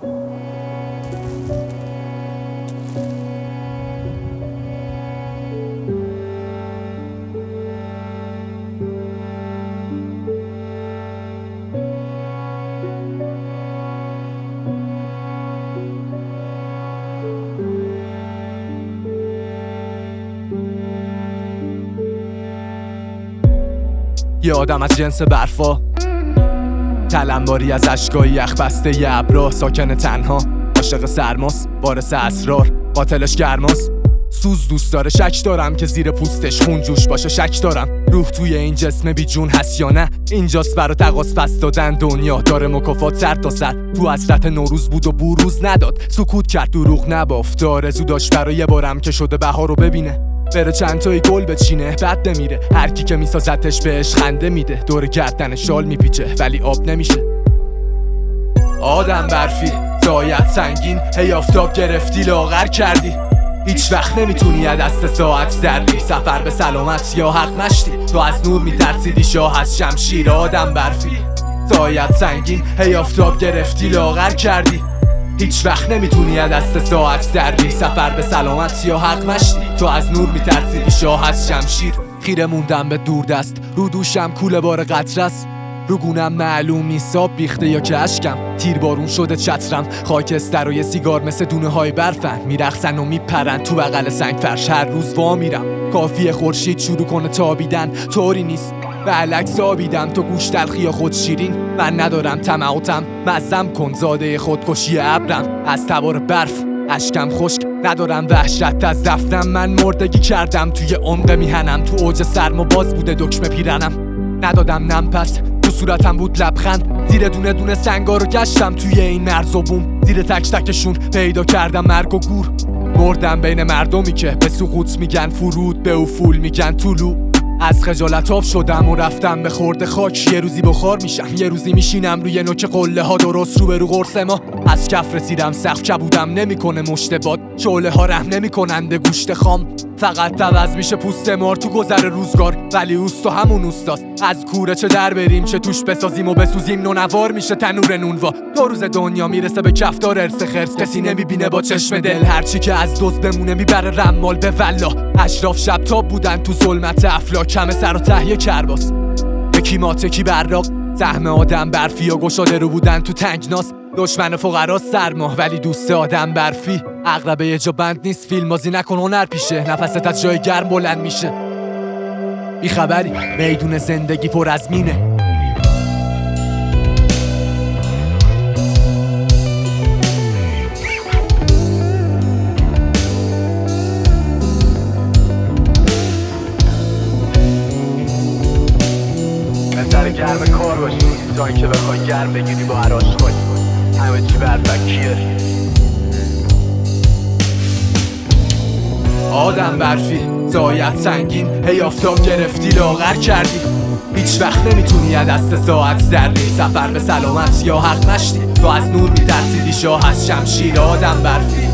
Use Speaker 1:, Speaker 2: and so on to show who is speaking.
Speaker 1: یه آدم از جنس برفا، تلمباری از اشکای یخ بسته ی ابرا، ساکن تنها، عاشق سرماست، وارث اسرار، قاتلش گرماست. سوز دوست داره، شک دارم که زیر پوستش خون جوش باشه، شک دارم روح توی این جسم بی جون هست یا نه. اینجاست برا تقاص پس دادن، دنیا داره مکافات سر تا سر. تو حسرت نوروز بود و بروز نداد، سکوت کرد دروغ نبافت، آرزو داشت برای یه بارم که شده بهار رو ببینه، بره چند تایی گل بچینه، بد نمیره. هر کی که میسازتش بهش خنده میده، دور گردن شال میپیچه ولی آب نمیشه. آدم برفی، زایت سنگین، هی آفتاب گرفتی لاغر کردی. هیچ وقت نمیتونی از دست ساعت دری، سفر به سلامت یا حق نشتی. تو از نور میترسیدی، شاه از شمشیر. آدم برفی، زایت سنگین، هی آفتاب گرفتی لاغر کردی. هیچ وقت نمیتونی از دست ساعت دری، سفر به سلامت یا حق مشتی. تو از نور میترسیدی، شاه از شمشیر. خیره موندم به دور دست، رو دوشم کوله بار قطرست، رو گونم معلوم نیست آب بیخته یا که اشکم. تیر بارون شده چترم، خاکستر و یه سیگار مثل دونه های برفن، میرخصن و میپرن تو بغل سنگ فرش. هر روز وا میرم، کافیه خورشید شروع کنه تابیدن، طوری نیست به علک آبیدم. تو گوش تلخی یا خود شیرین، من ندارم طمع و طمع، مزم کن زاده خودکشی ابرم. از تبار برف اشکم خشک، ندارم وحشت از دفنم. من مردگی کردم توی عمق میهنم، تو اوج سرما باز بوده دکمه پیرنم. ندادم نم پس تو صورتم بود لبخند، زیر دونه دونه سنگا رو گشتم توی این مرز و بوم. زیر تک تکشون پیدا کردم مرگ و گور، مردم بین مردمی که به سقوط میگن فرود، به افول میگن طلوع. از خجالت آب شدم و رفتم به خورد خاک. یه روزی بخار میشم، یه روزی میشینم روی نوک قله ها، درست رو به رو قرص ما. از کف رسیدم سقف کبودم نمیکنه مشت باد، شعله ها رحم نمیکنن به گوشت خام. فقط عوض میشه پوست مار تو گذر روزگار، ولی اوست و همون اوستاست. از کوره چه در بریم چه توش بسازیم و بسوزیم، نونوار میشه تنور نونوا. تا روز دنیا میرسه به کفتار ارث خرس، کسی نمیبینه با چشم دل. هرچی که از دزد بمونه میبره رمال به والله. اشراف شب تاب بودن تو ظلمت افلاک، کم سر و تهیه کرباس. یکی ماته کی براق، سهم آدم برفی و گشاده رو بودن تو تنگناس. دشمن فقرا سرما ولی دوست آدم برفی. عقربه یه جا بند نیست، فیلم بازی نکن هنر پیشه، نفست از جای گرم بلند میشه. بی خبری میدون زندگی پر از مینه. بهتر گرم کار باشی تا اینکه بخوای گرم بگیری با عراش کنی. همه چی برفکیه. آدم برفی، زایت سنگین، هی آفتاب گرفتی لاغر کردی. هیچ وقت نمیتونی از دست ساعت دری، سفر به سلامت یا حق نشتی. تو از نور میترسیدی، شاه از شمشیر. آدم برفی،